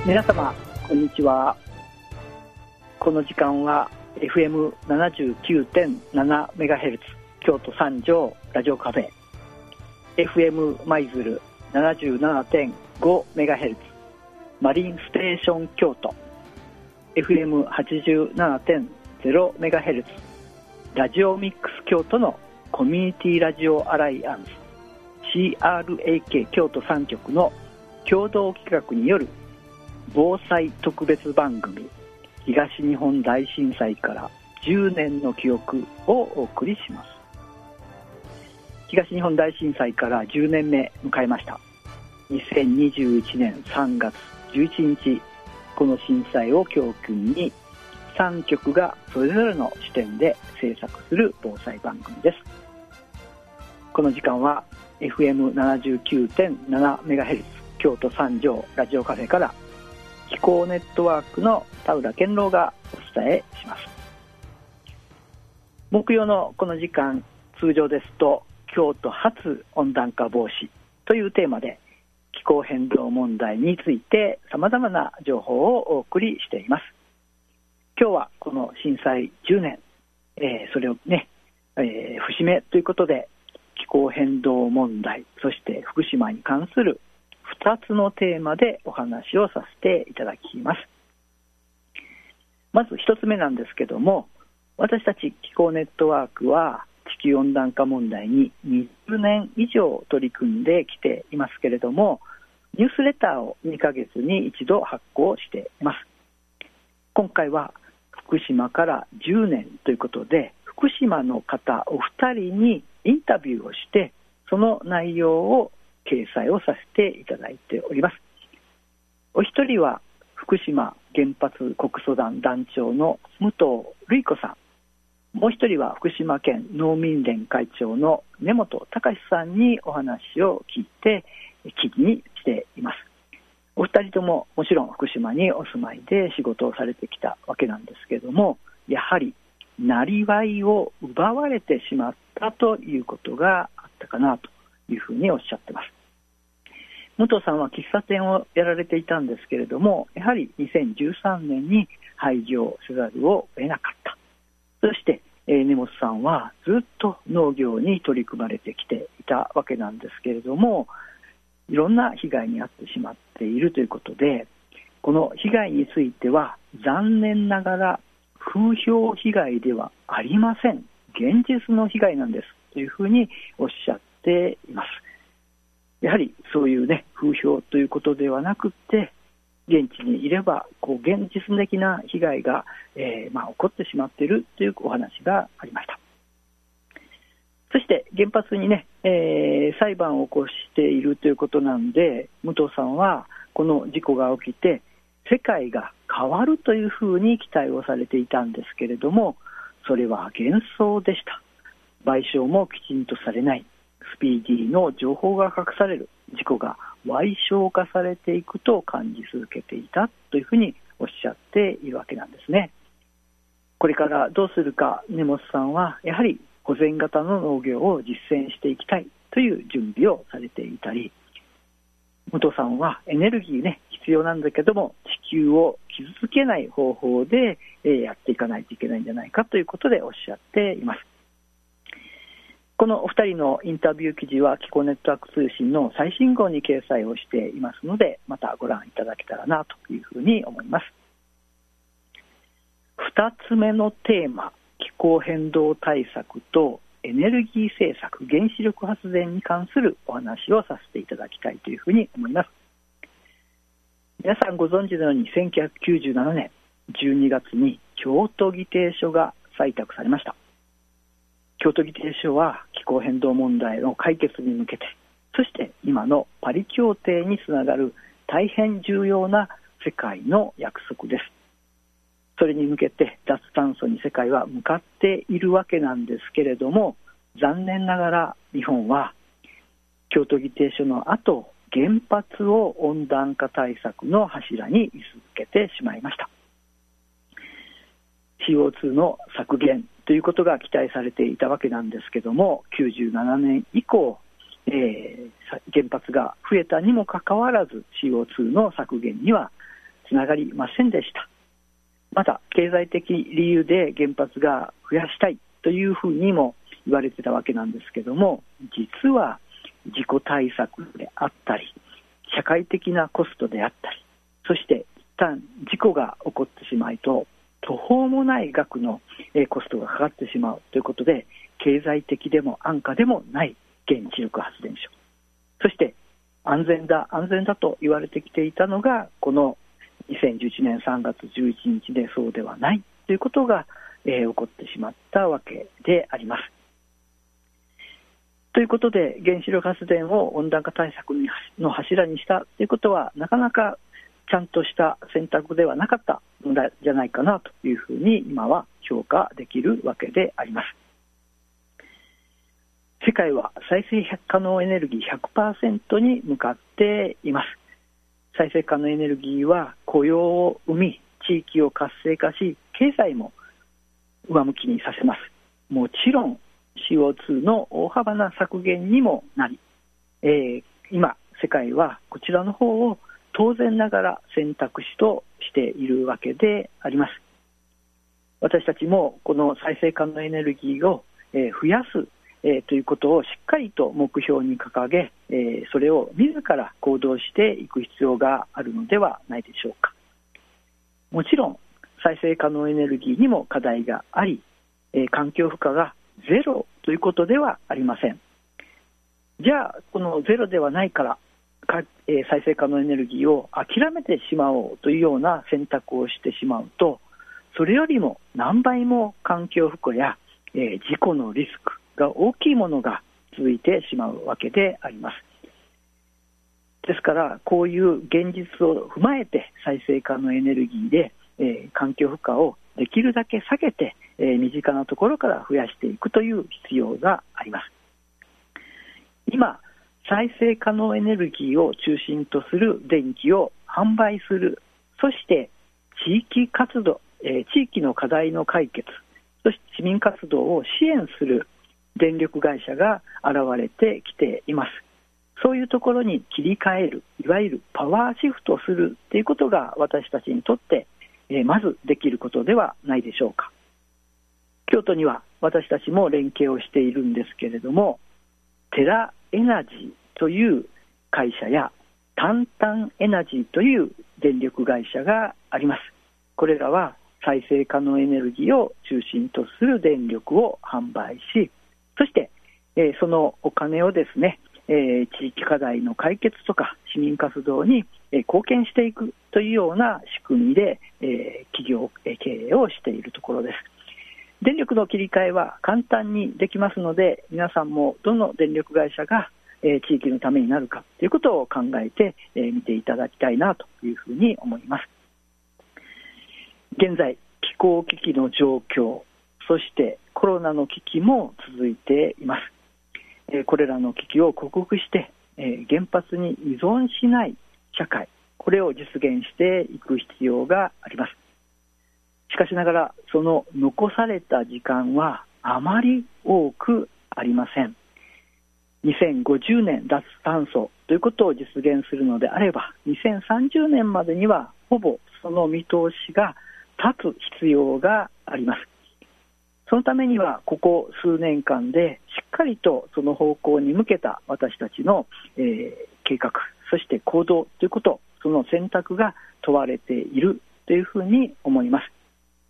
皆様こんにちは。この時間は FM79.7MHz 京都三条ラジオカフェ、 FM 舞鶴 77.5MHz マリンステーション京都、 FM87.0MHz ラジオミックス京都のコミュニティラジオアライアンス CRAK 京都3局の共同企画による防災特別番組、東日本大震災から10年の記憶をお送りします。東日本大震災から10年目迎えました。2021年3月11日、この震災を教訓に3局がそれぞれの視点で制作する防災番組です。この時間は FM79.7MHz 京都三条ラジオカフェから気候ネットワークの田浦健郎がお伝えします。木曜のこの時間、通常ですと京都初温暖化防止というテーマで気候変動問題についてさまざまな情報をお送りしています。今日はこの震災10年、それをね、節目ということで気候変動問題、そして福島に関する2つのテーマでお話をさせていただきます。まず1つ目なんですけども、私たち気候ネットワークは地球温暖化問題に20年以上取り組んできていますけれども、ニュースレターを2ヶ月に一度発行しています。今回は福島から10年ということで、福島の方お二人にインタビューをしてその内容を掲載をさせていただいております。お一人は福島原発告訴団団長の武藤瑠衣子さん、もう一人は福島県農民連会長の根本隆さんにお話を聞いて記事にしています。お二人とももちろん福島にお住まいで仕事をされてきたわけなんですけれども、やはりなりわいを奪われてしまったということがあったかなというふうにおっしゃってます。武藤さんは喫茶店をやられていたんですけれども、やはり2013年に廃業せざるを得なかった。そして根本さんはずっと農業に取り組まれてきていたわけなんですけれども、いろんな被害に遭ってしまっているということで、この被害については残念ながら風評被害ではありません、現実の被害なんですというふうにおっしゃっています。やはりそういうね、風評ということではなくて、現地にいれば現実的な被害が、起こってしまっているというお話がありました。そして原発にね、裁判を起こしているということなんで、武藤さんはこの事故が起きて世界が変わるというふうに期待をされていたんですけれども、それは幻想でした。賠償もきちんとされない、スピーディーの情報が隠される、事故が矮小化されていくと感じ続けていたというふうにおっしゃっているわけなんですね。これからどうするか、根本さんはやはり保全型の農業を実践していきたいという準備をされていたり、武藤さんはエネルギーね、必要なんだけども地球を傷つけない方法でやっていかないといけないんじゃないかということでおっしゃっています。このお二人のインタビュー記事は気候ネットワーク通信の最新号に掲載をしていますので、またご覧いただけたらなというふうに思います。2つ目のテーマ、気候変動対策とエネルギー政策、原子力発電に関するお話をさせていただきたいというふうに思います。皆さんご存知のように1997年12月に京都議定書が採択されました。京都議定書は気候変動問題の解決に向けて、そして今のパリ協定につながる大変重要な世界の約束です。それに向けて脱炭素に世界は向かっているわけなんですけれども、残念ながら日本は京都議定書の後、原発を温暖化対策の柱に位置づけてしまいました。CO2 の削減ということが期待されていたわけなんですけども、97年以降、原発が増えたにもかかわらず CO2 の削減にはつながりませんでした。また経済的理由で原発が増やしたいというふうにも言われてたわけなんですけども、実は自己対策であったり社会的なコストであったり、そして一旦事故が起こってしまうと途方もない額のコストがかかってしまうということで、経済的でも安価でもない原子力発電所、そして安全だと言われてきていたのが、この2011年3月11日でそうではないということが、起こってしまったわけであります。ということで原子力発電を温暖化対策の柱にしたということはなかなかちゃんとした選択ではなかったのじゃないかなというふうに今は評価できるわけであります。世界は再生可能エネルギー 100% に向かっています。再生可能エネルギーは雇用を生み、地域を活性化し、経済も上向きにさせます。もちろん CO2 の大幅な削減にもなり、今世界はこちらの方を当然ながら選択肢としているわけであります。私たちもこの再生可能エネルギーを増やすということをしっかりと目標に掲げ、それを自ら行動していく必要があるのではないでしょうか。もちろん再生可能エネルギーにも課題があり、環境負荷がゼロということではありません。じゃあこのゼロではないから再生可能エネルギーを諦めてしまおうというような選択をしてしまうと、それよりも何倍も環境負荷や、事故のリスクが大きいものが続いてしまうわけであります。ですからこういう現実を踏まえて再生可能エネルギーで、環境負荷をできるだけ下げて、身近なところから増やしていくという必要があります。今再生可能エネルギーを中心とする電気を販売する、そして地域活動、地域の課題の解決、そして市民活動を支援する電力会社が現れてきています。そういうところに切り替える、いわゆるパワーシフトするということが私たちにとって、まずできることではないでしょうか。京都には私たちも連携をしているんですけれども、テラエナジーという会社やタンタンエナジーという電力会社があります。これらは再生可能エネルギーを中心とする電力を販売し、そして、そのお金をですね、地域課題の解決とか市民活動に、貢献していくというような仕組みで、企業、経営をしているところです。電力の切り替えは簡単にできますので、皆さんもどの電力会社が、地域のためになるかということを考えて、見ていただきたいなというふうに思います。現在気候危機の状況、そしてコロナの危機も続いています。これらの危機を克服して、原発に依存しない社会、これを実現していく必要があります。しかしながらその残された時間はあまり多くありません。2050年脱炭素ということを実現するのであれば、2030年までにはほぼその見通しが立つ必要があります。そのためにはここ数年間でしっかりとその方向に向けた私たちの、計画、そして行動ということ、その選択が問われているというふうに思います。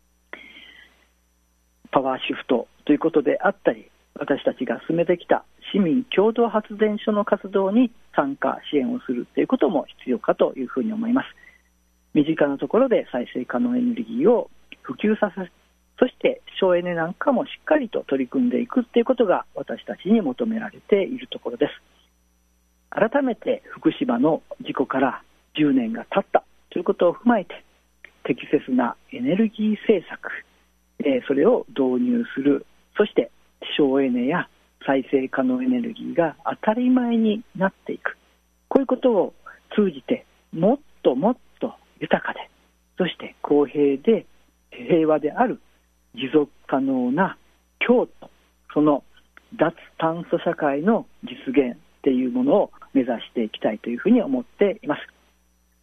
パワーシフトということであったり、私たちが進めてきた市民共同発電所の活動に参加支援をするということも必要かというふうに思います。身近なところで再生可能エネルギーを普及させ、そして省エネなんかもしっかりと取り組んでいくということが私たちに求められているところです。改めて福島の事故から10年が経ったということを踏まえて、適切なエネルギー政策、それを導入する、そして省エネや再生可能エネルギーが当たり前になっていく、こういうことを通じてもっともっと豊かで、そして公平で平和である持続可能な京都、その脱炭素社会の実現っていうものを目指していきたいというふうに思っています。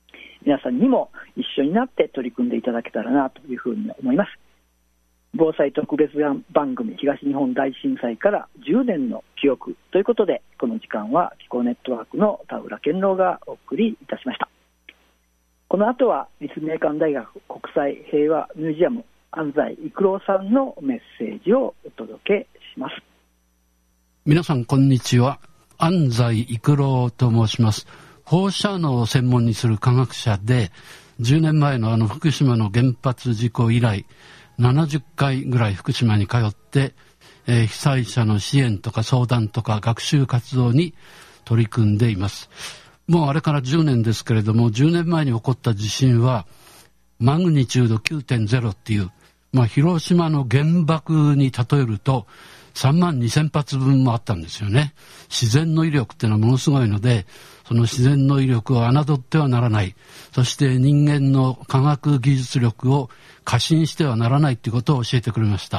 皆さんにも一緒になって取り組んでいただけたらなというふうに思います。防災特別番組東日本大震災から10年の記憶ということで、この時間は気候ネットワークの田浦健郎がお送りいたしました。この後は立命館大学国際平和ミュージアム安西育郎さんのメッセージをお届けします。 皆さんこんにちは。安西育郎と申します。放射能を専門にする科学者で、10年前の福島の原発事故以来70回ぐらい福島に通って、被災者の支援とか相談とか学習活動に取り組んでいます。もうあれから10年ですけれども、10年前に起こった地震はマグニチュード 9.0 っていう、広島の原爆に例えると32,000発分もあったんですよね。自然の威力っていうのはものすごいので、その自然の威力を侮ってはならない。そして人間の科学技術力を過信してはならないということを教えてくれました。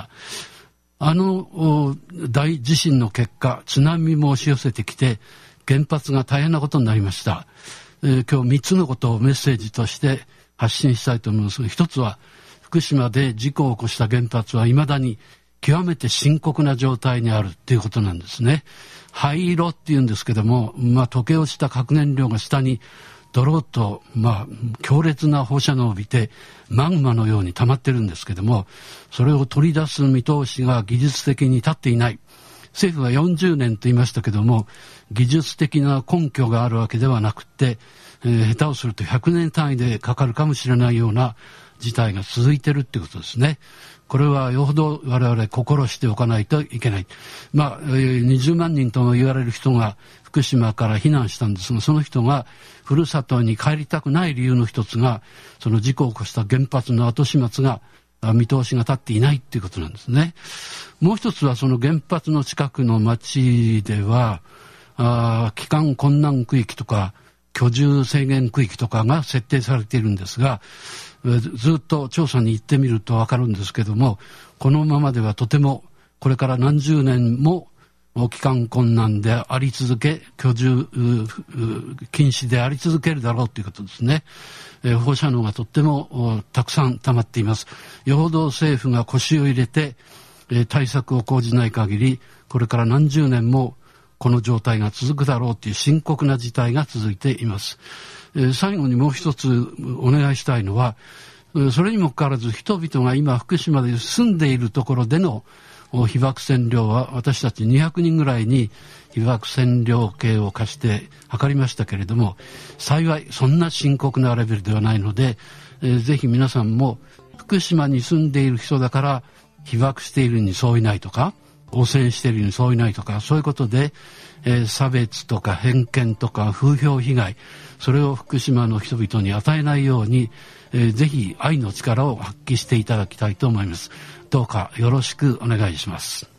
大地震の結果、津波も押し寄せてきて、原発が大変なことになりました。今日3つのことをメッセージとして発信したいと思いますが、一つは福島で事故を起こした原発は未だに極めて深刻な状態にあるということなんですね。灰色っていうんですけども、溶け落ちた核燃料が下にドロッと、強烈な放射能を帯びてマグマのように溜まってるんですけども、それを取り出す見通しが技術的に立っていない。政府は40年と言いましたけども、技術的な根拠があるわけではなくて、下手をすると100年単位でかかるかもしれないような事態が続いているということですね。これはよほど我々心しておかないといけない。20万人とも言われる人が福島から避難したんですが、その人がふるさとに帰りたくない理由の一つが、その事故を起こした原発の後始末が見通しが立っていないということなんですね。もう一つはその原発の近くの町では帰還困難区域とか居住制限区域とかが設定されているんですが、ずっと調査に行ってみると分かるんですけども、このままではとてもこれから何十年も帰還困難であり続け、居住禁止であり続けるだろうということですね。放射能がとってもたくさん溜まっています。よほど政府が腰を入れて対策を講じない限り、これから何十年もこの状態が続くだろうという深刻な事態が続いています。最後にもう一つお願いしたいのは、それにもかかわらず人々が今福島で住んでいるところでの被爆線量は、私たち200人ぐらいに被爆線量計を貸して測りましたけれども、幸いそんな深刻なレベルではないので、ぜひ皆さんも福島に住んでいる人だから被爆しているにそういないとか、汚染しているにそういないとか、そういうことで、差別とか偏見とか風評被害、それを福島の人々に与えないように、ぜひ愛の力を発揮していただきたいと思います。どうかよろしくお願いします。